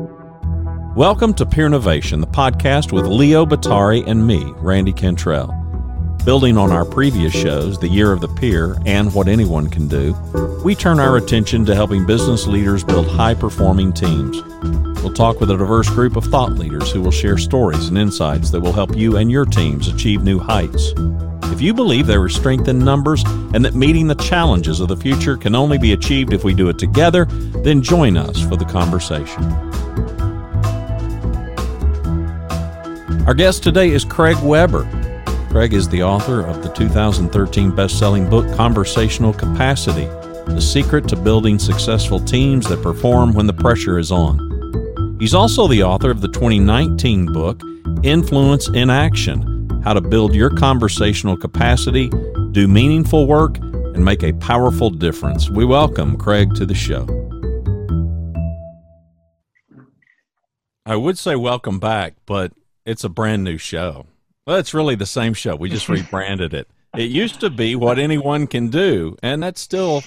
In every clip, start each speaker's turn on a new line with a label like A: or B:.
A: Welcome to Peer Innovation, the podcast with Leo Batari and me, Randy Cantrell. Building on our previous shows, The Year of the Peer and What Anyone Can Do, we turn our attention to helping business leaders build high-performing teams. We'll talk with a diverse group of thought leaders who will share stories and insights that will help you and your teams achieve new heights. If you believe there is strength in numbers and that meeting the challenges of the future can only be achieved if we do it together, then join us for the conversation. Our guest today is Craig Weber. Craig is the author of the 2013 best-selling book, Conversational Capacity, The Secret to Building Successful Teams That Perform When the Pressure is On. He's also the author of the 2019 book, Influence in Action, How to Build Your Conversational Capacity, Do Meaningful Work, and Make a Powerful Difference. We welcome Craig to the show. I would say welcome back, but it's a brand new show. Well, it's really the same show. We just rebranded it. It used to be What Anyone Can Do, and it still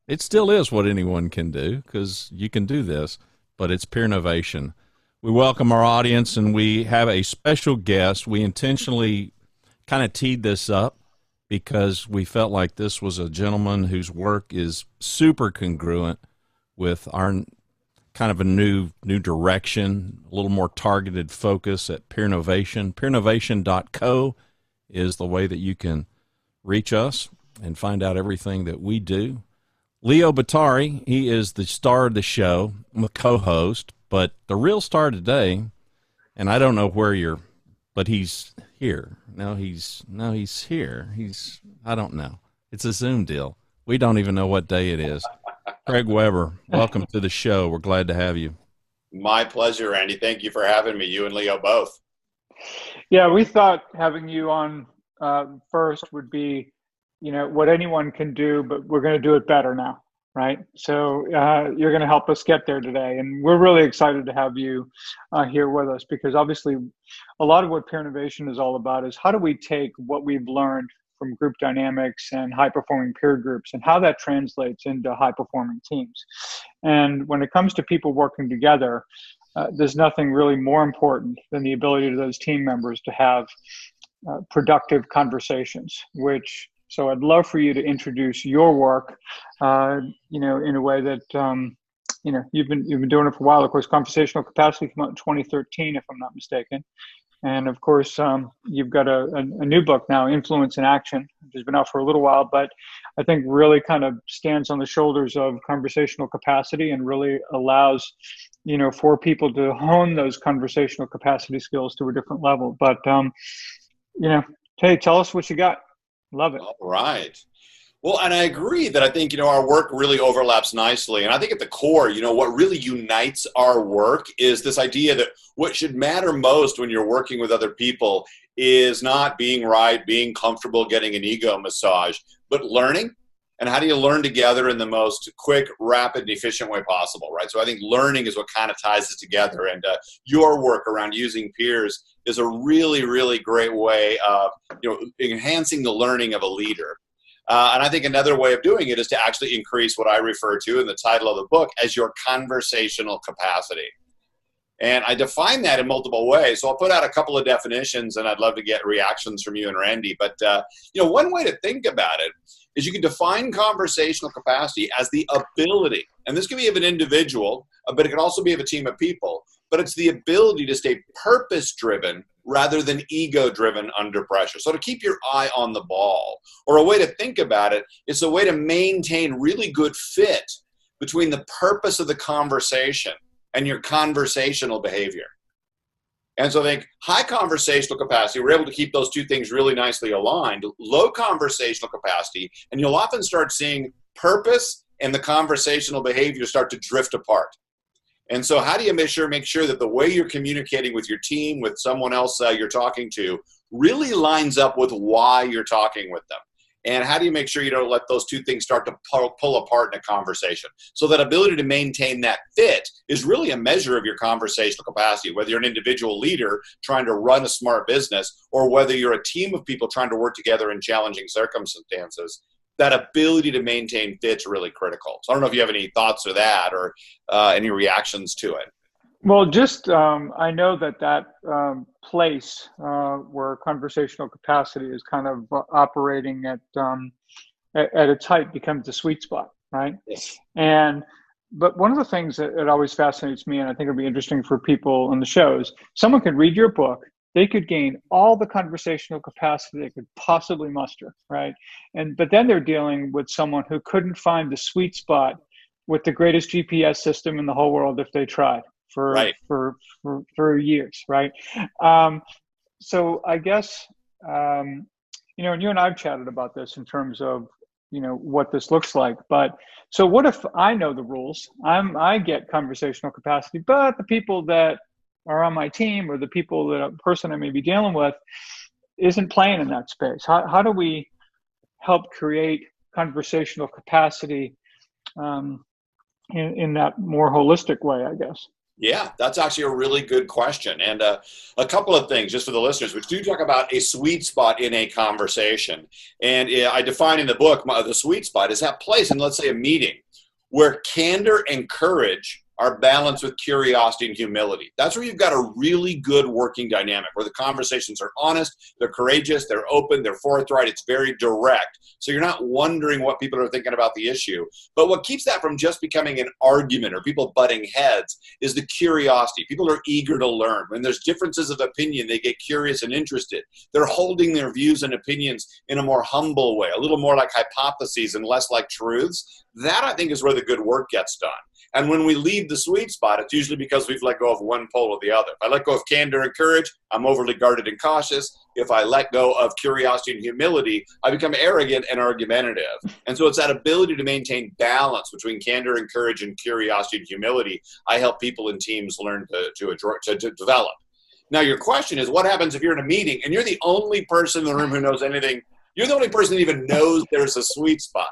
A: is What Anyone Can Do, because you can do this, but it's Peer Innovation. We welcome our audience, and we have a special guest. We intentionally kind of teed this up because we felt like this was a gentleman whose work is super congruent with our kind of a new direction, a little more targeted focus at Peer Innovation. Peerinnovation.co is the way that you can reach us and find out everything that we do. Leo Batari, he is the star of the show, I'm the co-host, but the real star today, and I don't know where but he's here. He's here. I don't know. It's a Zoom deal. We don't even know what day it is. Craig Weber, welcome to the show. We're glad to have you.
B: My pleasure, Randy. Thank you for having me, you and Leo both.
C: Yeah, we thought having you on first would be, what anyone can do, but we're going to do it better now, right? So you're going to help us get there today. And we're really excited to have you here with us because obviously a lot of what Peer Innovation is all about is how do we take what we've learned from group dynamics and high-performing peer groups and how that translates into high-performing teams. And when it comes to people working together, there's nothing really more important than the ability of those team members to have productive conversations, so I'd love for you to introduce your work, in a way that, you've been doing it for a while. Of course, Conversational Capacity came out in 2013, if I'm not mistaken. And of course, you've got a new book now, Influence in Action, which has been out for a little while, but I think really kind of stands on the shoulders of conversational capacity and really allows, for people to hone those conversational capacity skills to a different level. But, hey, tell us what you got. Love it.
B: All right. Well, and I agree that I think, our work really overlaps nicely. And I think at the core, what really unites our work is this idea that what should matter most when you're working with other people is not being right, being comfortable, getting an ego massage, but learning. And how do you learn together in the most quick, rapid, and efficient way possible, right? So I think learning is what kind of ties us together. And your work around using peers is a really, really great way of, enhancing the learning of a leader. And I think another way of doing it is to actually increase what I refer to in the title of the book as your conversational capacity. And I define that in multiple ways. So I'll put out a couple of definitions, and I'd love to get reactions from you and Randy. But, one way to think about it is you can define conversational capacity as the ability, and this can be of an individual, but it can also be of a team of people, but it's the ability to stay purpose-driven rather than ego-driven under pressure. So to keep your eye on the ball, or a way to think about it, is a way to maintain really good fit between the purpose of the conversation and your conversational behavior. And so I think high conversational capacity, we're able to keep those two things really nicely aligned. Low conversational capacity, and you'll often start seeing purpose and the conversational behavior start to drift apart. And so how do you make sure that the way you're communicating with your team, with someone else you're talking to, really lines up with why you're talking with them? And how do you make sure you don't let those two things start to pull apart in a conversation? So that ability to maintain that fit is really a measure of your conversational capacity, whether you're an individual leader trying to run a smart business or whether you're a team of people trying to work together in challenging circumstances. That ability to maintain fit's really critical. So I don't know if you have any thoughts or that or any reactions to it.
C: Well, just I know that place where conversational capacity is kind of operating at its height becomes a sweet spot, right?
B: Yes.
C: And but one of the things that it always fascinates me, and I think it'll be interesting for people on the shows, someone could read your book, they could gain all the conversational capacity they could possibly muster, right? But then they're dealing with someone who couldn't find the sweet spot with the greatest GPS system in the whole world if they tried for
B: Right.
C: for years, right? Um, so I guess and you and I've chatted about this in terms of what this looks like. But so what if I know the rules? I get conversational capacity, but the people that are on my team or the people that a person I may be dealing with isn't playing in that space. How do we help create conversational capacity in that more holistic way, I guess?
B: Yeah, that's actually a really good question. And a couple of things just for the listeners, which do talk about a sweet spot in a conversation. And I define in the book, the sweet spot is that place in, let's say, a meeting where candor and courage are balanced with curiosity and humility. That's where you've got a really good working dynamic, where the conversations are honest, they're courageous, they're open, they're forthright, it's very direct. So you're not wondering what people are thinking about the issue. But what keeps that from just becoming an argument or people butting heads is the curiosity. People are eager to learn. When there's differences of opinion, they get curious and interested. They're holding their views and opinions in a more humble way, a little more like hypotheses and less like truths. That, I think, is where the good work gets done. And when we leave the sweet spot, it's usually because we've let go of one pole or the other. If I let go of candor and courage, I'm overly guarded and cautious. If I let go of curiosity and humility, I become arrogant and argumentative. And so it's that ability to maintain balance between candor and courage and curiosity and humility I help people and teams learn to develop. Now, your question is, what happens if you're in a meeting and you're the only person in the room who knows anything? You're the only person that even knows there's a sweet spot.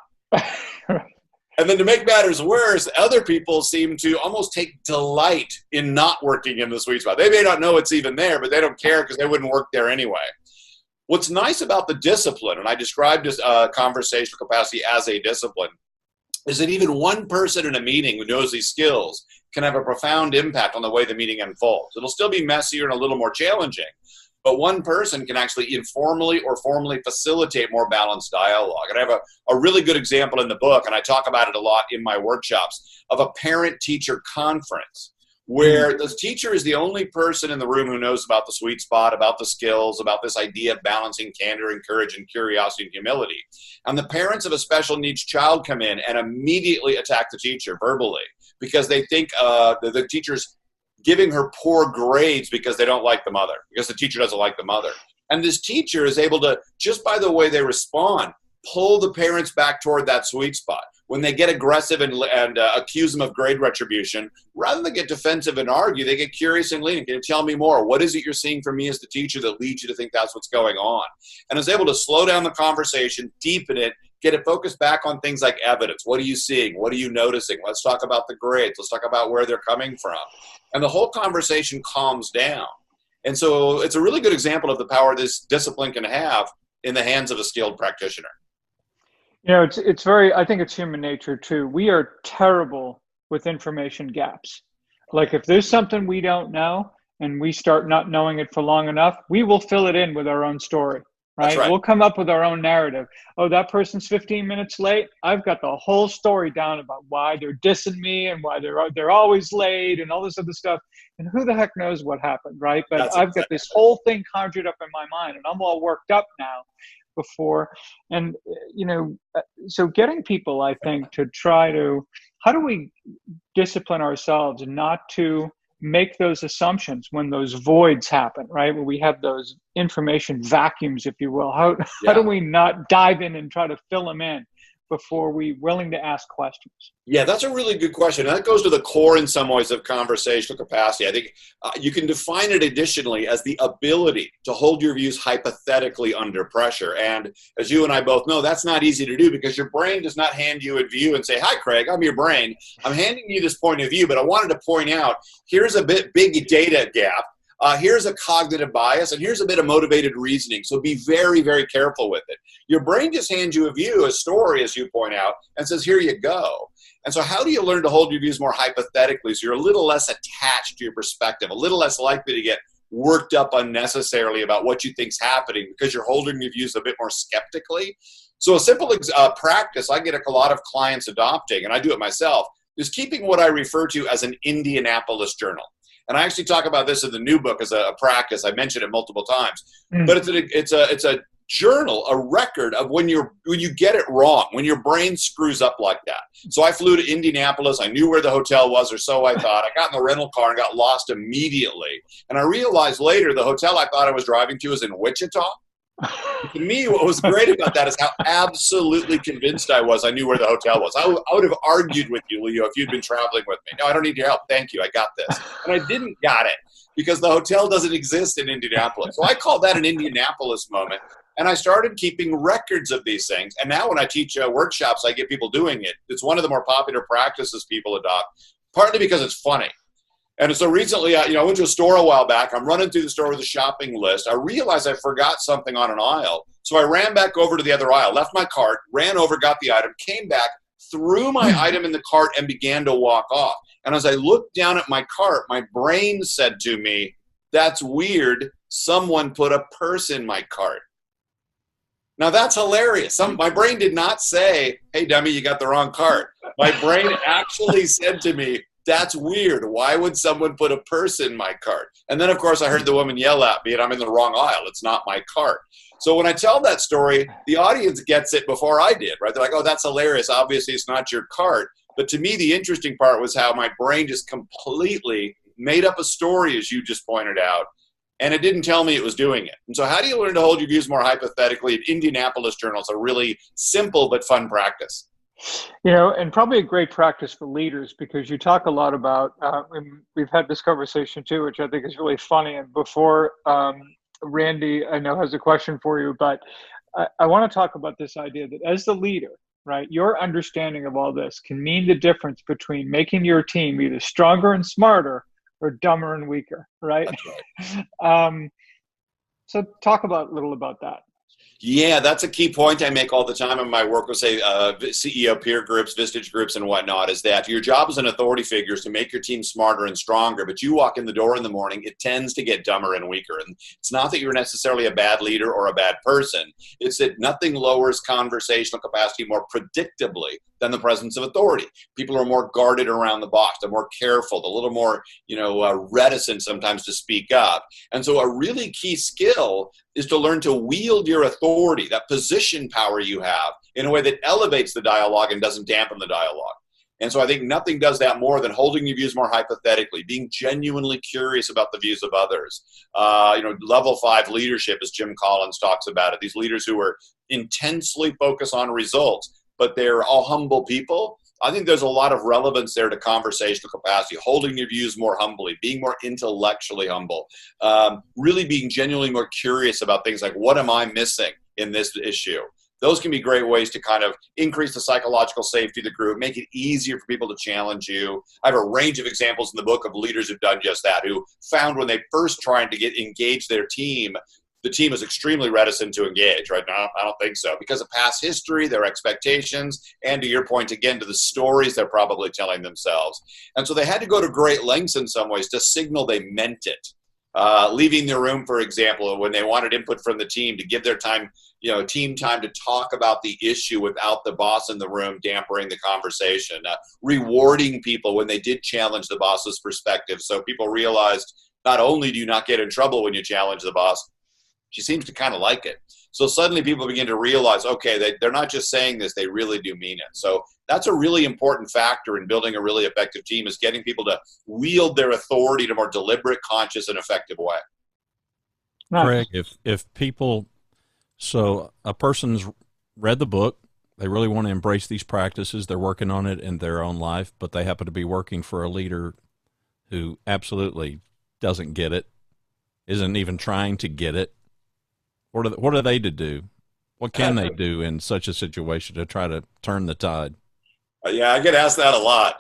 B: And then to make matters worse, other people seem to almost take delight in not working in the sweet spot. They may not know it's even there, but they don't care because they wouldn't work there anyway. What's nice about the discipline, and I described this conversational capacity as a discipline, is that even one person in a meeting who knows these skills can have a profound impact on the way the meeting unfolds. It'll still be messier and a little more challenging, but one person can actually informally or formally facilitate more balanced dialogue. And I have a really good example in the book, and I talk about it a lot in my workshops, of a parent-teacher conference where the teacher is the only person in the room who knows about the sweet spot, about the skills, about this idea of balancing candor and courage and curiosity and humility. And the parents of a special needs child come in and immediately attack the teacher verbally because they think the teacher's giving her poor grades because they don't like the mother, because the teacher doesn't like the mother. And this teacher is able to, just by the way they respond, pull the parents back toward that sweet spot. When they get aggressive and accuse them of grade retribution, rather than get defensive and argue, they get curious and leaning. Can you tell me more? What is it you're seeing from me as the teacher that leads you to think that's what's going on? And is able to slow down the conversation, deepen it, get it focused back on things like evidence. What are you seeing? What are you noticing? Let's talk about the grades. Let's talk about where they're coming from. And the whole conversation calms down. And so it's a really good example of the power this discipline can have in the hands of a skilled practitioner.
C: It's very, I think it's human nature too. We are terrible with information gaps. Like if there's something we don't know and we start not knowing it for long enough, we will fill it in with our own story. Right? We'll come up with our own narrative. Oh, that person's 15 minutes late. I've got the whole story down about why they're dissing me and why they're always late and all this other stuff. And who the heck knows what happened, right? But I've got this whole thing conjured up in my mind, and I'm all worked up now. Before, and so getting people, I think, to try to, how do we discipline ourselves not to make those assumptions when those voids happen, right? Where we have those information vacuums, if you will. How do we not dive in and try to fill them in before we're willing to ask questions? Yeah,
B: that's a really good question. And that goes to the core in some ways of conversational capacity. I think you can define it additionally as the ability to hold your views hypothetically under pressure. And as you and I both know, that's not easy to do because your brain does not hand you a view and say, hi, Craig, I'm your brain. I'm handing you this point of view, but I wanted to point out, here's a big data gap. Here's a cognitive bias, and here's a bit of motivated reasoning. So be very, very careful with it. Your brain just hands you a view, a story, as you point out, and says, here you go. And so how do you learn to hold your views more hypothetically so you're a little less attached to your perspective, a little less likely to get worked up unnecessarily about what you think's happening because you're holding your views a bit more skeptically? So a simple practice I get a lot of clients adopting, and I do it myself, is keeping what I refer to as an Indianapolis journal. And I actually talk about this in the new book as a practice. I mentioned it multiple times, but it's a journal, a record of when you get it wrong, when your brain screws up like that. So I flew to Indianapolis. I knew where the hotel was, or so I thought. I got in the rental car and got lost immediately. And I realized later the hotel I thought I was driving to was in Wichita. To me, what was great about that is how absolutely convinced I was I knew where the hotel was. I would have argued with you, Leo, if you'd been traveling with me. No, I don't need your help. Thank you. I got this. And I didn't got it because the hotel doesn't exist in Indianapolis. So I call that an Indianapolis moment. And I started keeping records of these things. And now when I teach workshops, I get people doing it. It's one of the more popular practices people adopt, partly because it's funny. And so recently, I went to a store a while back. I'm running through the store with a shopping list. I realized I forgot something on an aisle. So I ran back over to the other aisle, left my cart, ran over, got the item, came back, threw my item in the cart, and began to walk off. And as I looked down at my cart, my brain said to me, "That's weird. Someone put a purse in my cart." Now that's hilarious. My brain did not say, "Hey, dummy, you got the wrong cart." My brain actually said to me, "That's weird. Why would someone put a purse in my cart?" And then, of course, I heard the woman yell at me, and I'm in the wrong aisle. It's not my cart. So when I tell that story, the audience gets it before I did, right? They're like, "Oh, that's hilarious. Obviously, it's not your cart." But to me, the interesting part was how my brain just completely made up a story, as you just pointed out, and it didn't tell me it was doing it. And so how do you learn to hold your views more hypothetically? An Indianapolis journal is a really simple but fun practice.
C: And probably a great practice for leaders, because you talk a lot about, and we've had this conversation too, which I think is really funny. And before Randy, I know, has a question for you, but I want to talk about this idea that as the leader, right, your understanding of all this can mean the difference between making your team either stronger and smarter or dumber and weaker, right?
B: That's right.
C: So talk a little about that.
B: Yeah, that's a key point I make all the time in my work with, say, CEO peer groups, Vistage groups, and whatnot, is that your job as an authority figure is to make your team smarter and stronger, but you walk in the door in the morning, it tends to get dumber and weaker. And it's not that you're necessarily a bad leader or a bad person. It's that nothing lowers conversational capacity more predictably than the presence of authority. People are more guarded around the boss. They're more careful, a little more, reticent sometimes to speak up. And so a really key skill is to learn to wield your authority, that position power you have, in a way that elevates the dialogue and doesn't dampen the dialogue. And so I think nothing does that more than holding your views more hypothetically, being genuinely curious about the views of others. Level 5 leadership, as Jim Collins talks about it, these leaders who are intensely focused on results, but they're all humble people. I think there's a lot of relevance there to conversational capacity, holding your views more humbly, being more intellectually humble, really being genuinely more curious about things like, what am I missing in this issue? Those can be great ways to kind of increase the psychological safety of the group, make it easier for people to challenge you. I have a range of examples in the book of leaders who've done just that, who found when they first tried to engage their team, the team is extremely reticent to engage, right? No, I don't think so. Because of past history, their expectations, and to your point again, to the stories they're probably telling themselves. And so they had to go to great lengths in some ways to signal they meant it. Leaving the room, for example, when they wanted input from the team, to give their time, team time to talk about the issue without the boss in the room dampening the conversation. Rewarding people when they did challenge the boss's perspective. So people realized not only do you not get in trouble when you challenge the boss, she seems to kind of like it. So suddenly people begin to realize, okay, they're not just saying this, they really do mean it. So that's a really important factor in building a really effective team, is getting people to wield their authority in a more deliberate, conscious, and effective way.
A: Craig, if people, so a person's read the book, they really want to embrace these practices, they're working on it in their own life, but they happen to be working for a leader who absolutely doesn't get it, isn't even trying to get it. What are they to do? What can they do in such a situation to try to turn the tide?
B: Yeah, I get asked that a lot.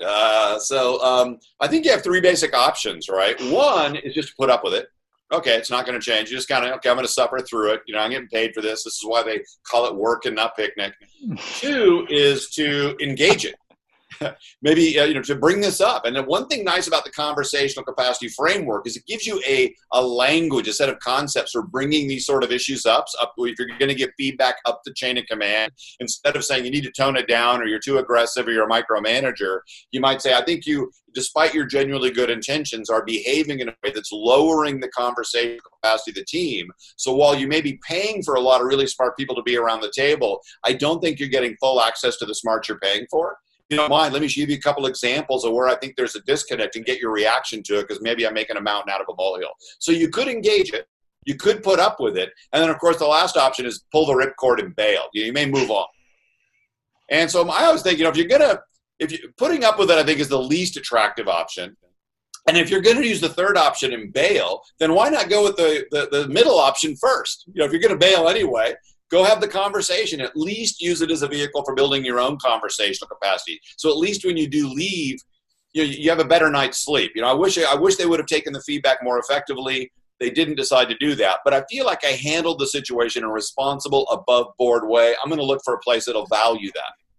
B: I think you have 3 basic options, right? One is just to put up with it. Okay, it's not going to change. You just kind of, okay, I'm going to suffer through it. I'm getting paid for this. This is why they call it work and not picnic. 2 is to engage it. maybe to bring this up. And then one thing nice about the conversational capacity framework is it gives you a language, a set of concepts for bringing these sort of issues up. If you're going to get feedback up the chain of command, instead of saying you need to tone it down or you're too aggressive or you're a micromanager, you might say, I think you, despite your genuinely good intentions, are behaving in a way that's lowering the conversational capacity of the team. So while you may be paying for a lot of really smart people to be around the table, I don't think you're getting full access to the smarts you're paying for. You don't mind, let me give you a couple examples of where I think there's a disconnect and get your reaction to it, because maybe I'm making a mountain out of a molehill. So you could engage it. You could put up with it. And then, of course, the last option is pull the ripcord and bail. You may move on. And so I always think, if you're putting up with it, I think is the least attractive option. And if you're going to use the third option and bail, then why not go with the middle option first? If you're going to bail anyway, go have the conversation. At least use it as a vehicle for building your own conversational capacity. So at least when you do leave, you have a better night's sleep. I wish they would have taken the feedback more effectively. They didn't decide to do that. But I feel like I handled the situation in a responsible, above-board way. I'm going to look for a place that'll value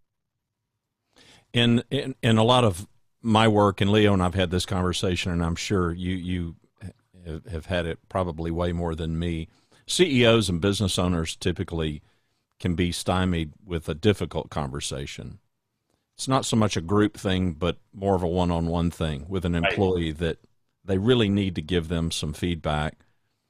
B: that.
A: In a lot of my work, and Leo and I've had this conversation, and I'm sure you have had it probably way more than me. CEOs and business owners typically can be stymied with a difficult conversation. It's not so much a group thing, but more of a one-on-one thing with an employee that they really need to give them some feedback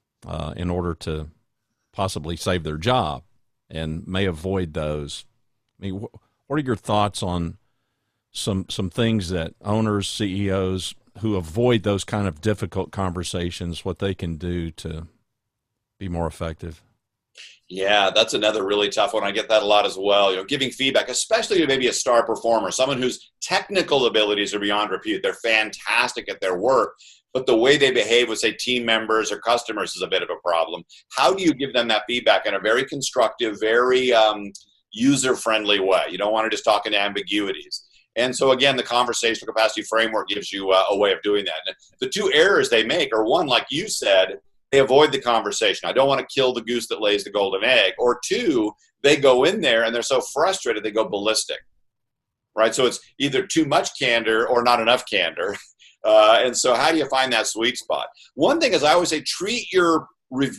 A: in order to possibly save their job, and may avoid those. I mean, what are your thoughts on some things that owners, CEOs who avoid those kind of difficult conversations, what they can do to be more effective?
B: Yeah, that's another really tough one. I get that a lot as well. Giving feedback, especially to maybe a star performer, someone whose technical abilities are beyond repute. They're fantastic at their work, but the way they behave with, say, team members or customers is a bit of a problem. How do you give them that feedback in a very constructive, very user-friendly way? You don't want to just talk in ambiguities. And so, again, the conversational capacity framework gives you a way of doing that. And the two errors they make are, one, like you said, they avoid the conversation. I don't want to kill the goose that lays the golden egg. Or two, they go in there and they're so frustrated they go ballistic, right? So it's either too much candor or not enough candor. And so how do you find that sweet spot? One thing is, I always say, treat your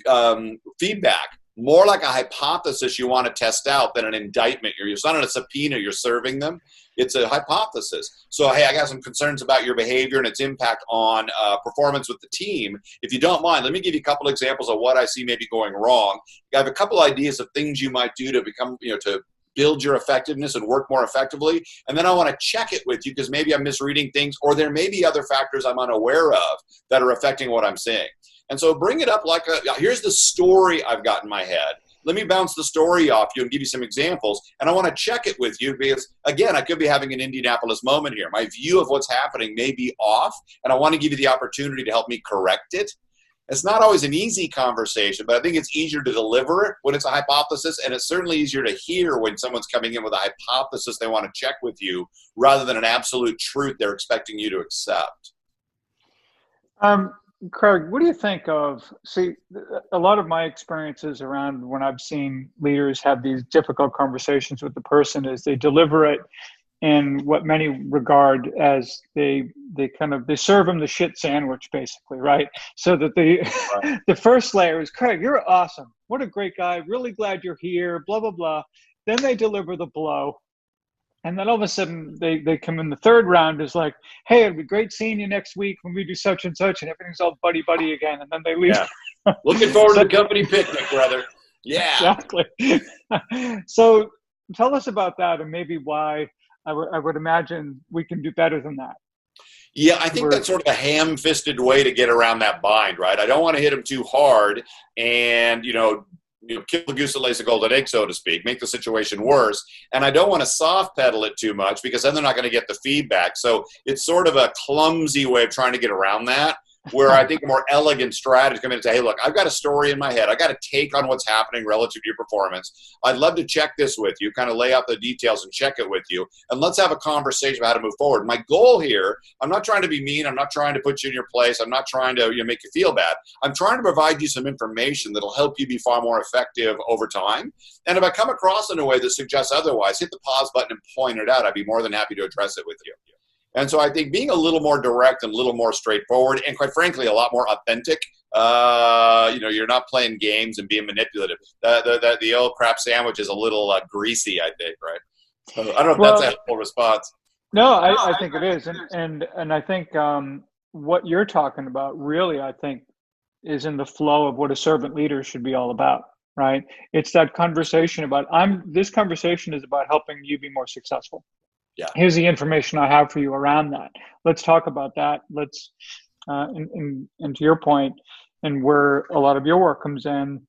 B: feedback more like a hypothesis you want to test out than an indictment. It's not a subpoena you're serving them. It's a hypothesis. So, hey, I got some concerns about your behavior and its impact on performance with the team. If you don't mind, let me give you a couple examples of what I see maybe going wrong. I have a couple ideas of things you might do to become, to build your effectiveness and work more effectively. And then I want to check it with you, because maybe I'm misreading things, or there may be other factors I'm unaware of that are affecting what I'm seeing. And so bring it up like here's the story I've got in my head. Let me bounce the story off you and give you some examples. And I want to check it with you because, again, I could be having an Indianapolis moment here. My view of what's happening may be off, and I want to give you the opportunity to help me correct it. It's not always an easy conversation, but I think it's easier to deliver it when it's a hypothesis, and it's certainly easier to hear when someone's coming in with a hypothesis they want to check with you rather than an absolute truth they're expecting you to accept.
C: Craig, what do you think of, a lot of my experiences around when I've seen leaders have these difficult conversations with the person is they deliver it in what many regard as they serve them the shit sandwich, basically, right? So that the first layer is, Craig, you're awesome. What a great guy. Really glad you're here, blah, blah, blah. Then they deliver the blow. And then all of a sudden they come in the third round is like, hey, it'll be great seeing you next week when we do such and such, and everything's all buddy again. And then they leave.
B: Yeah. Looking forward to the company picnic, brother. Yeah.
C: Exactly. So tell us about that, and maybe why I would imagine we can do better than that.
B: Yeah, I think that's sort of a ham-fisted way to get around that bind, right? I don't want to hit them too hard and, kill the goose that lays the golden egg, so to speak, make the situation worse. And I don't want to soft pedal it too much because then they're not going to get the feedback. So it's sort of a clumsy way of trying to get around that. where I think a more elegant strategist come in and say, hey, look, I've got a story in my head. I got a take on what's happening relative to your performance. I'd love to check this with you, kind of lay out the details and check it with you. And let's have a conversation about how to move forward. My goal here, I'm not trying to be mean. I'm not trying to put you in your place. I'm not trying to make you feel bad. I'm trying to provide you some information that'll help you be far more effective over time. And if I come across in a way that suggests otherwise, hit the pause button and point it out. I'd be more than happy to address it with you. And so I think being a little more direct and a little more straightforward and quite frankly, a lot more authentic, you're not playing games and being manipulative. The old crap sandwich is a little greasy, I think, right? So I don't know if that's a helpful response.
C: No, I think it is. And I think what you're talking about really, I think, is in the flow of what a servant leader should be all about, right? It's that conversation about, this conversation is about helping you be more successful.
B: Yeah.
C: Here's the information I have for you around that. Let's talk about that. Let's, and to your point, and where a lot of your work comes in,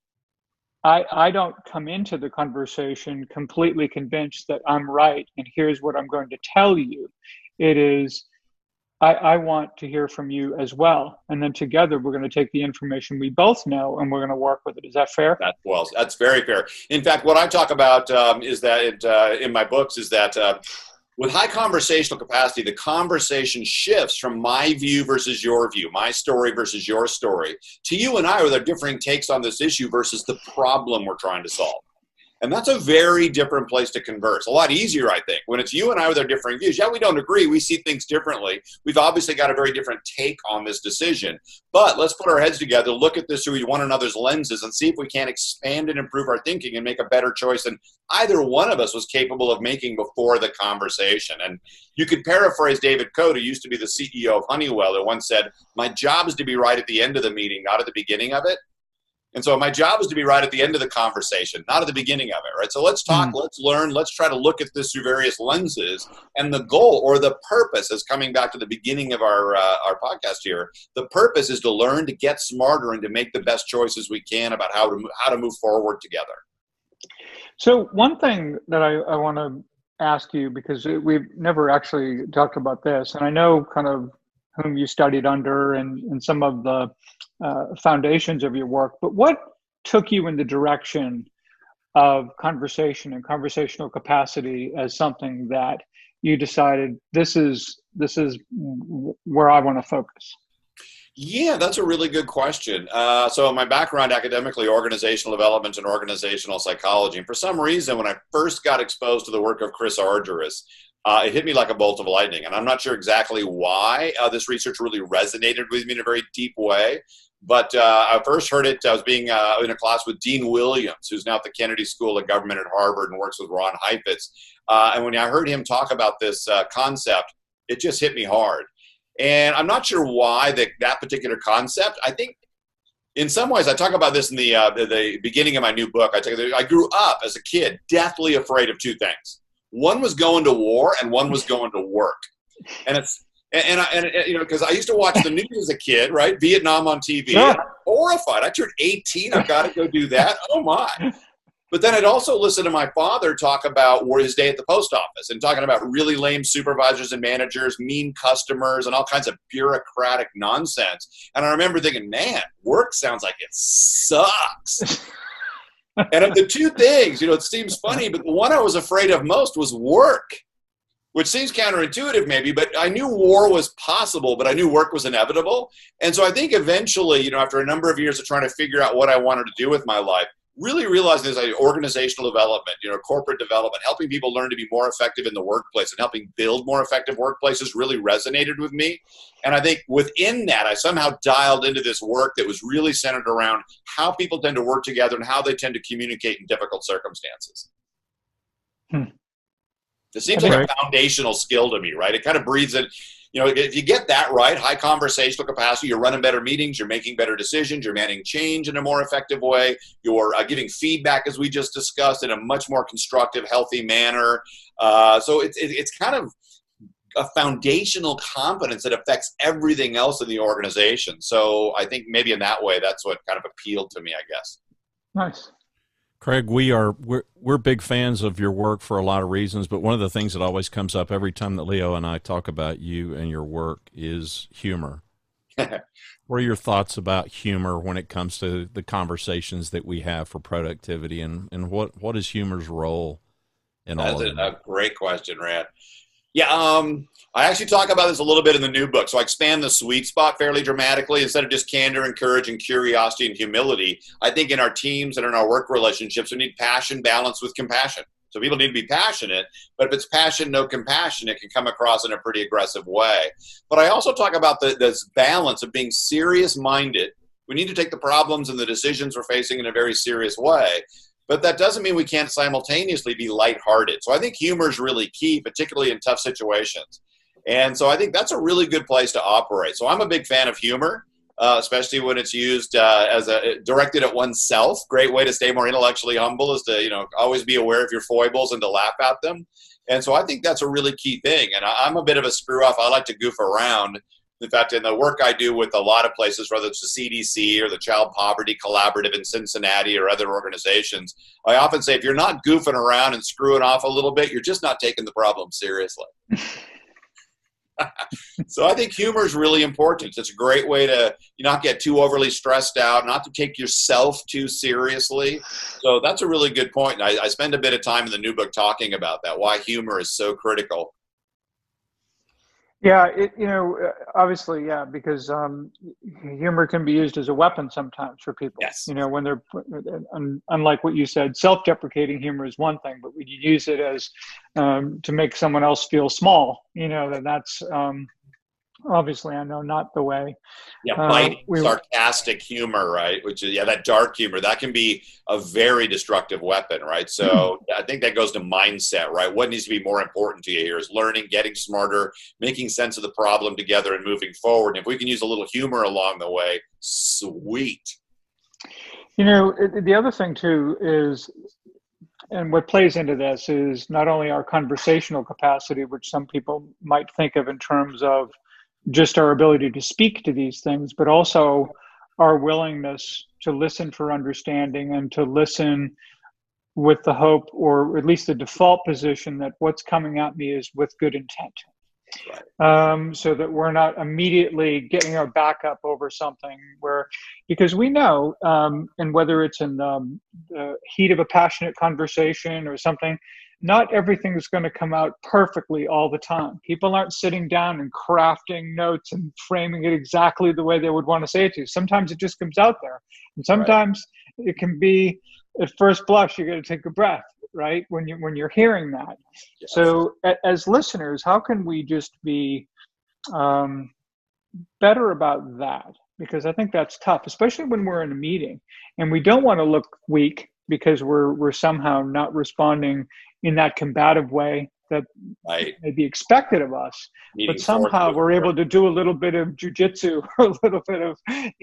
C: I don't come into the conversation completely convinced that I'm right and here's what I'm going to tell you. It is, I want to hear from you as well. And then together we're going to take the information we both know and we're going to work with it. Is that fair?
B: That's very fair. In fact, what I talk about is that in my books is that with high conversational capacity, the conversation shifts from my view versus your view, my story versus your story, to you and I with our differing takes on this issue versus the problem we're trying to solve. And that's a very different place to converse. A lot easier, I think, when it's you and I with our differing views. Yeah, we don't agree. We see things differently. We've obviously got a very different take on this decision. But let's put our heads together, look at this through one another's lenses, and see if we can't expand and improve our thinking and make a better choice than either one of us was capable of making before the conversation. And you could paraphrase David Cote, who used to be the CEO of Honeywell, who once said, my job is to be right at the end of the meeting, not at the beginning of it. And so my job is to be right at the end of the conversation, not at the beginning of it, right? So let's talk, let's learn, let's try to look at this through various lenses. And the goal or the purpose is coming back to the beginning of our podcast here. The purpose is to learn, to get smarter, and to make the best choices we can about how to move forward together.
C: So one thing that I want to ask you, because we've never actually talked about this, and I know kind of whom you studied under and some of the foundations of your work, but what took you in the direction of conversation and conversational capacity as something that you decided this is where I want to focus?
B: Yeah, that's a really good question. So my background academically, organizational development and organizational psychology. And for some reason, when I first got exposed to the work of Chris Argyris, it hit me like a bolt of lightning. And I'm not sure exactly why this research really resonated with me in a very deep way. But I first heard it, I was being in a class with Dean Williams, who's now at the Kennedy School of Government at Harvard and works with Ron Heifetz. And when I heard him talk about this concept, it just hit me hard. And I'm not sure why that particular concept. I think in some ways, I talk about this in the beginning of my new book. I grew up as a kid deathly afraid of two things. One was going to war, and one was going to work. And because I used to watch the news as a kid, right? Vietnam on TV.
C: Sure.
B: And I'm horrified. I turned 18. I've got to go do that. Oh my! But then I'd also listen to my father talk about his day at the post office and talking about really lame supervisors and managers, mean customers, and all kinds of bureaucratic nonsense. And I remember thinking, man, work sounds like it sucks. And of the two things, it seems funny, but the one I was afraid of most was work, which seems counterintuitive maybe, but I knew war was possible, but I knew work was inevitable. And so I think eventually, after a number of years of trying to figure out what I wanted to do with my life, really realizing this organizational development, corporate development, helping people learn to be more effective in the workplace and helping build more effective workplaces really resonated with me. And I think within that, I somehow dialed into this work that was really centered around how people tend to work together and how they tend to communicate in difficult circumstances. It seems like a foundational skill to me, right? It kind of breathes in. If you get that right, high conversational capacity, you're running better meetings, you're making better decisions, you're managing change in a more effective way, you're giving feedback, as we just discussed, in a much more constructive, healthy manner. So it's kind of a foundational competence that affects everything else in the organization. So I think maybe in that way, that's what kind of appealed to me, I guess.
C: Nice.
A: Craig, we're big fans of your work for a lot of reasons, but one of the things that always comes up every time that Leo and I talk about you and your work is humor. What are your thoughts about humor when it comes to the conversations that we have for productivity, and what is humor's role in all
B: That's
A: of that?
B: a great question, Rand. Yeah, I actually talk about this a little bit in the new book. So I expand the sweet spot fairly dramatically. Instead of just candor, courage, and curiosity and humility, I think in our teams and in our work relationships, we need passion balanced with compassion. So people need to be passionate, but if it's passion, no compassion, it can come across in a pretty aggressive way. But I also talk about this balance of being serious-minded. We need to take the problems and the decisions we're facing in a very serious way. But that doesn't mean we can't simultaneously be lighthearted. So I think humor is really key, particularly in tough situations. And so I think that's a really good place to operate. So I'm a big fan of humor, especially when it's used directed at oneself. Great way to stay more intellectually humble is to always be aware of your foibles and to laugh at them. And so I think that's a really key thing. And I'm a bit of a screw off. I like to goof around. In fact, in the work I do with a lot of places, whether it's the CDC or the Child Poverty Collaborative in Cincinnati or other organizations, I often say if you're not goofing around and screwing off a little bit, you're just not taking the problem seriously. So I think humor is really important. It's a great way to not get too overly stressed out, not to take yourself too seriously. So that's a really good point. And I spend a bit of time in the new book talking about that, why humor is so critical.
C: Yeah, obviously, yeah, because humor can be used as a weapon sometimes for people.
B: Yes.
C: When they're, unlike what you said, self-deprecating humor is one thing, but when you use it as to make someone else feel small, then that's obviously, I know, not the way.
B: Yeah, biting, sarcastic humor, right? Which is, that dark humor, that can be a very destructive weapon, right? So I think that goes to mindset, right? What needs to be more important to you here is learning, getting smarter, making sense of the problem together and moving forward. And if we can use a little humor along the way, sweet.
C: The other thing too is, and what plays into this is not only our conversational capacity, which some people might think of in terms of just our ability to speak to these things, but also our willingness to listen for understanding and to listen with the hope, or at least the default position, that what's coming at me is with good intent. Right. So that we're not immediately getting our back up over something because we know, and whether it's in the heat of a passionate conversation or something, not everything is going to come out perfectly all the time. People aren't sitting down and crafting notes and framing it exactly the way they would want to say it to you. Sometimes it just comes out there. And sometimes it can be, at first blush, you're going to take a breath, right? When you're hearing that. Yes. So as listeners, how can we just be better about that? Because I think that's tough, especially when we're in a meeting and we don't want to look weak because we're somehow not responding in that combative way that may be expected of us. But somehow we're able to do a little bit of jujitsu or a little bit of,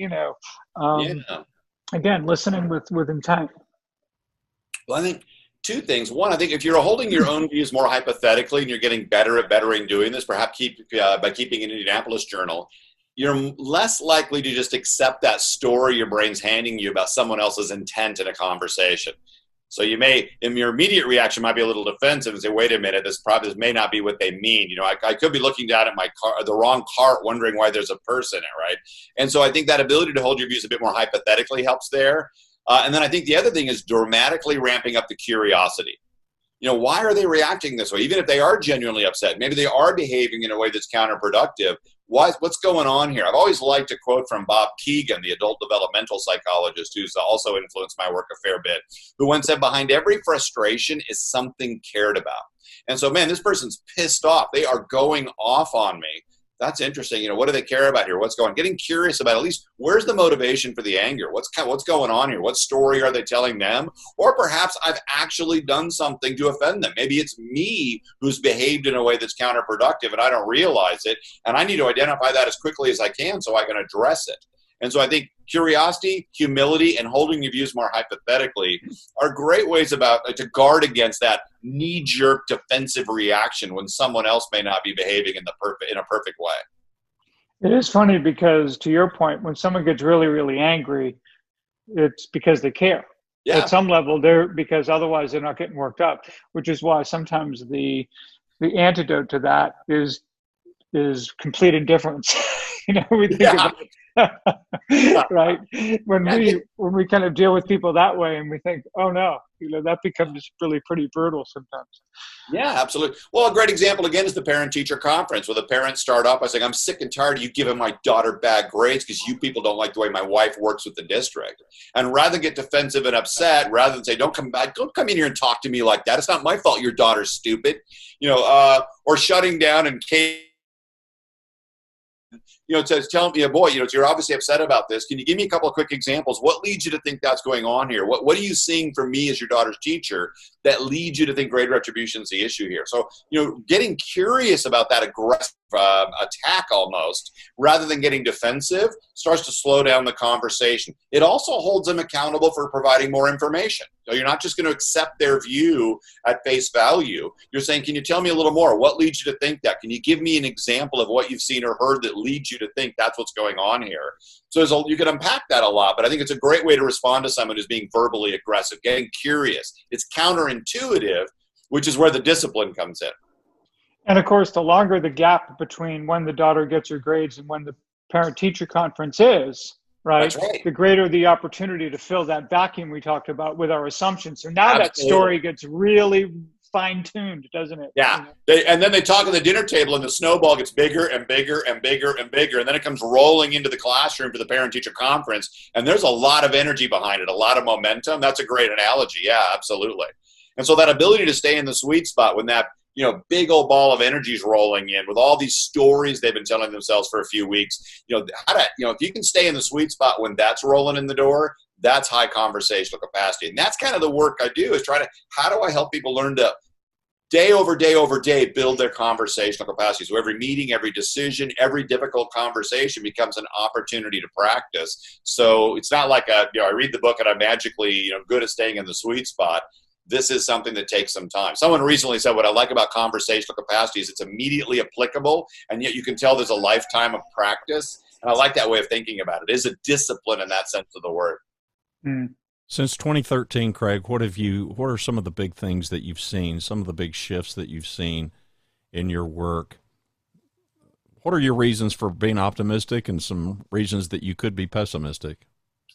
C: again, listening with intent.
B: Well, I think two things. One, I think if you're holding your own views more hypothetically and you're getting better at doing this, perhaps by keeping an Indianapolis journal, you're less likely to just accept that story your brain's handing you about someone else's intent in a conversation. So you may, in your immediate reaction, might be a little defensive and say, wait a minute, this may not be what they mean. I could be looking down at my car, the wrong cart, wondering why there's a person in it, right? And so I think that ability to hold your views a bit more hypothetically helps there. And then I think the other thing is dramatically ramping up the curiosity. Why are they reacting this way? Even if they are genuinely upset, maybe they are behaving in a way that's counterproductive. What's going on here? I've always liked a quote from Bob Keegan, the adult developmental psychologist, who's also influenced my work a fair bit, who once said, behind every frustration is something cared about. And so, man, this person's pissed off. They are going off on me. That's interesting. What do they care about here? What's going on? Getting curious about at least where's the motivation for the anger? What's going on here? What story are they telling them? Or perhaps I've actually done something to offend them. Maybe it's me who's behaved in a way that's counterproductive and I don't realize it. And I need to identify that as quickly as I can so I can address it. And so I think curiosity, humility, and holding your views more hypothetically are great ways to guard against that knee-jerk defensive reaction when someone else may not be behaving in a perfect way.
C: It is funny because, to your point, when someone gets really, really angry, it's because they care. Yeah. At some level, because otherwise they're not getting worked up, which is why sometimes the antidote to that is complete indifference. We think
B: Yeah.
C: about right when we kind of deal with people that way, and we think, oh no, that becomes really pretty brutal sometimes.
B: Yeah, absolutely. Well, a great example again is the parent-teacher conference, where the parents start off by saying, "I'm sick and tired of you giving my daughter bad grades because you people don't like the way my wife works with the district." And rather than get defensive and upset, rather than say, "Don't come in here and talk to me like that. It's not my fault your daughter's stupid," or shutting down and telling me, boy, you're obviously upset about this. Can you give me a couple of quick examples? What leads you to think that's going on here? What are you seeing from me as your daughter's teacher that leads you to think grade retribution is the issue here? So, getting curious about that aggressive attack almost, rather than getting defensive, starts to slow down the conversation. It also holds them accountable for providing more information. So you're not just going to accept their view at face value. You're saying, can you tell me a little more? What leads you to think that? Can you give me an example of what you've seen or heard that leads you to think that's what's going on here? So you can unpack that a lot, but I think it's a great way to respond to someone who's being verbally aggressive, getting curious. It's counterintuitive, which is where the discipline comes in.
C: And of course, the longer the gap between when the daughter gets her grades and when the parent-teacher conference is, right, the greater the opportunity to fill that vacuum we talked about with our assumptions. So now that story gets really fine-tuned, doesn't it?
B: Yeah. And then they talk at the dinner table, and the snowball gets bigger and bigger and bigger and bigger. And then it comes rolling into the classroom for the parent-teacher conference. And there's a lot of energy behind it, a lot of momentum. That's a great analogy. Yeah, absolutely. And so that ability to stay in the sweet spot when that big old ball of energy is rolling in with all these stories they've been telling themselves for a few weeks. If you can stay in the sweet spot when that's rolling in the door, that's high conversational capacity. And that's kind of the work I do, is how do I help people learn to day over day over day build their conversational capacity? So every meeting, every decision, every difficult conversation becomes an opportunity to practice. So it's not like I read the book and I'm magically good at staying in the sweet spot. This is something that takes some time. Someone recently said, what I like about conversational capacity is it's immediately applicable, and yet you can tell there's a lifetime of practice. And I like that way of thinking about it. It is a discipline in that sense of the word.
A: Since 2013, Craig, what are some of the big things that you've seen, some of the big shifts that you've seen in your work? What are your reasons for being optimistic and some reasons that you could be pessimistic?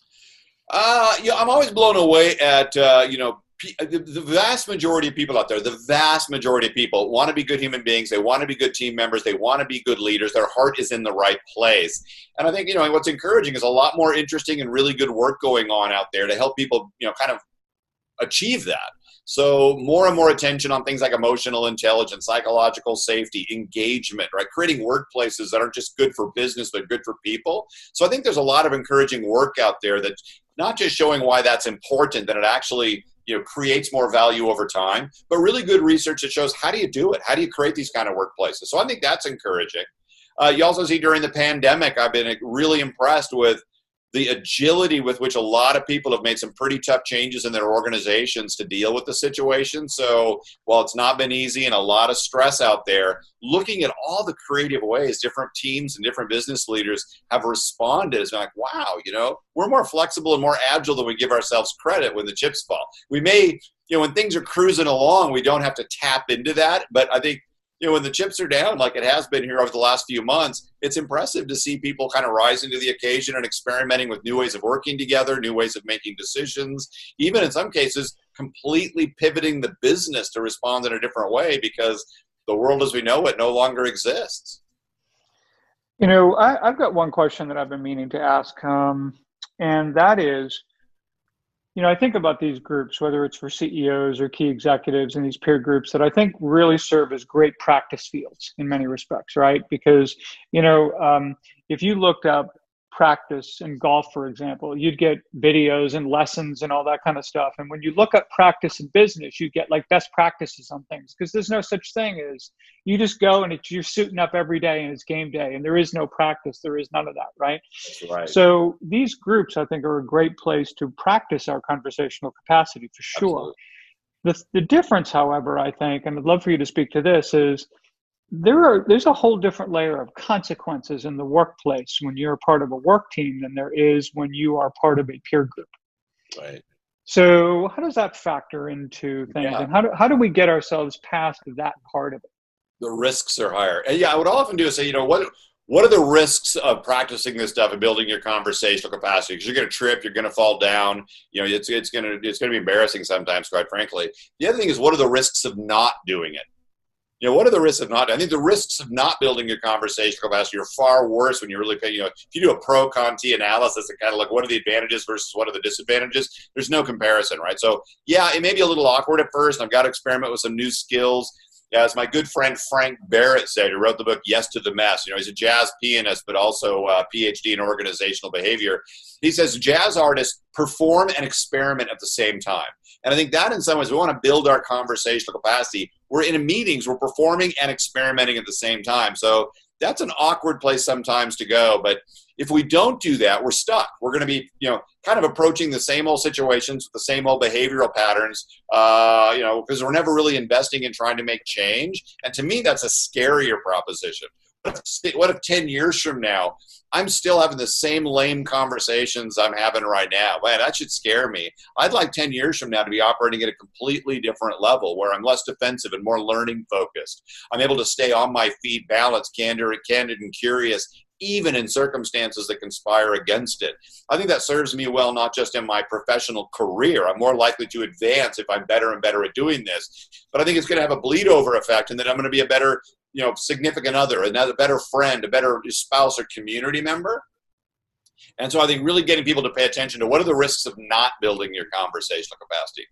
B: I'm always blown away at, the vast majority of people out there, the vast majority of people want to be good human beings. They want to be good team members. They want to be good leaders. Their heart is in the right place. And I think, what's encouraging is a lot more interesting and really good work going on out there to help people, kind of achieve that. So more and more attention on things like emotional intelligence, psychological safety, engagement, right? Creating workplaces that aren't just good for business, but good for people. So I think there's a lot of encouraging work out there that's not just showing why that's important, that it actually creates more value over time, but really good research that shows how do you do it? How do you create these kind of workplaces? So I think that's encouraging. You also see during the pandemic, I've been really impressed with the agility with which a lot of people have made some pretty tough changes in their organizations to deal with the situation. So while it's not been easy and a lot of stress out there, looking at all the creative ways different teams and different business leaders have responded is like, wow, we're more flexible and more agile than we give ourselves credit when the chips fall. We may, when things are cruising along, we don't have to tap into that. But I think, when the chips are down, like it has been here over the last few months, it's impressive to see people kind of rising to the occasion and experimenting with new ways of working together, new ways of making decisions, even in some cases, completely pivoting the business to respond in a different way because the world as we know it no longer exists.
C: I've got one question that I've been meaning to ask, and that is, I think about these groups, whether it's for CEOs or key executives and these peer groups that I think really serve as great practice fields in many respects, right? Because, if you looked up practice in golf, for example, you'd get videos and lessons and all that kind of stuff. And when you look up practice in business, you get like best practices on things, because there's no such thing as you just go and you're suiting up every day and it's game day and there is no practice. There is none of that, right?
B: That's right.
C: So these groups, I think, are a great place to practice our conversational capacity for sure. The difference, however, I think, and I'd love for you to speak to this, is there's a whole different layer of consequences in the workplace when you're a part of a work team than there is when you are part of a peer group.
B: Right.
C: So how does that factor into things, and how do we get ourselves past that part of it?
B: The risks are higher. And I would often do is say, what are the risks of practicing this stuff and building your conversational capacity? Because you're going to trip, you're going to fall down. You know, it's going to be embarrassing sometimes, quite frankly. The other thing is, what are the risks of not doing it? You know, what are the risks of not? I think the risks of not building your conversational capacity are far worse when you really pay. You know, if you do a pro-con-T analysis and kind of like what are the advantages versus what are the disadvantages, there's no comparison, right? So yeah, it may be a little awkward at first. I've got to experiment with some new skills. Yeah, as my good friend Frank Barrett said, who wrote the book Yes to the Mess. You know, he's a jazz pianist, but also a PhD in organizational behavior. He says jazz artists perform and experiment at the same time. And I think that in some ways, we want to build our conversational capacity. We're in meetings, we're performing and experimenting at the same time. So that's an awkward place sometimes to go. But if we don't do that, we're stuck. We're going to be, you know, kind of approaching the same old situations, the same old behavioral patterns, you know, because we're never really investing in trying to make change. And to me, that's a scarier proposition. What if 10 years from now, I'm still having the same lame conversations I'm having right now? Man, that should scare me. I'd like 10 years from now to be operating at a completely different level where I'm less defensive and more learning focused. I'm able to stay on my feet, balanced, candid and curious, even in circumstances that conspire against it. I think that serves me well, not just in my professional career. I'm more likely to advance if I'm better and better at doing this. But I think it's going to have a bleed over effect, and that I'm going to be a better, you know, significant other, another better friend, a better spouse or community member. And so I think really getting people to pay attention to what are the risks of not building your conversational capacity.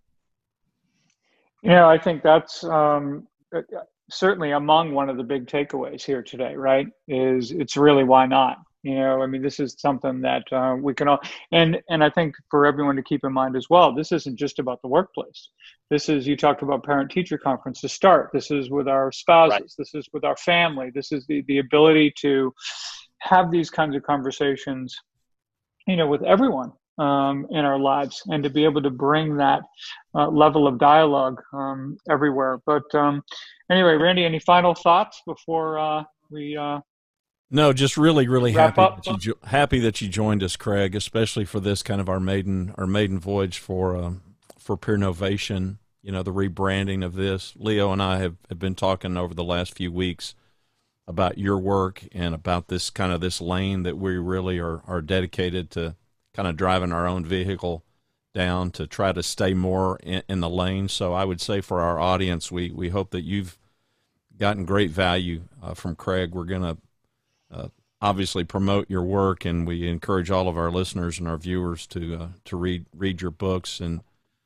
C: Yeah, I think that's certainly among one of the big takeaways here today, right? Is it's really why not? You know, I mean, this is something that we can all, and I think for everyone to keep in mind as well, this isn't just about the workplace. This is, you talked about parent-teacher conference to start. This is with our spouses. Right. This is with our family. This is the ability to have these kinds of conversations, you know, with everyone in our lives, and to be able to bring that level of dialogue everywhere. But anyway, Randy, any final thoughts before we
A: No, just really happy that you joined us, Craig, especially for this kind of our maiden voyage for Peernovation. You know, the rebranding of this. Leo and I have been talking over the last few weeks about your work and about this kind of this lane that we really are dedicated to, kind of driving our own vehicle down to try to stay more in the lane. So I would say for our audience, we hope that you've gotten great value from Craig. We're going to obviously promote your work, and we encourage all of our listeners and our viewers to read your books, and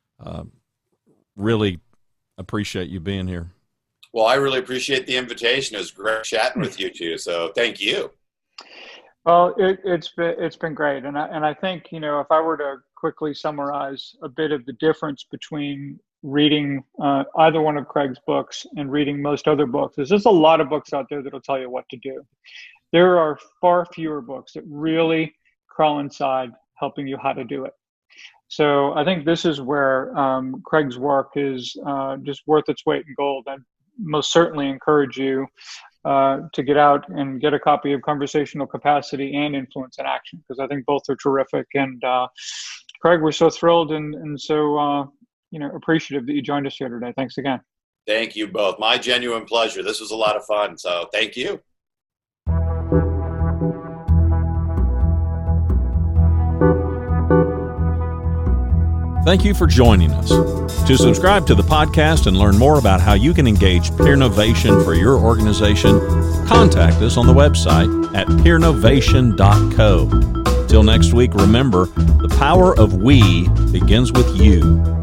A: really appreciate you being here.
B: Well, I really appreciate the invitation. It was great chatting with you too. So thank you.
C: Well, it's been great, and I think, you know, if I were to quickly summarize a bit of the difference between reading either one of Craig's books and reading most other books, there's a lot of books out there that'll tell you what to do. There are far fewer books that really crawl inside helping you how to do it. So I think this is where Craig's work is just worth its weight in gold. I most certainly encourage you to get out and get a copy of Conversational Capacity and Influence in Action, because I think both are terrific. And Craig, we're so thrilled and so appreciative that you joined us here today. Thanks again.
B: Thank you both. My genuine pleasure. This was a lot of fun. So thank you.
A: Thank you for joining us. To subscribe to the podcast and learn more about how you can engage Peernovation for your organization, contact us on the website at peernovation.co. Till next week, remember, the power of we begins with you.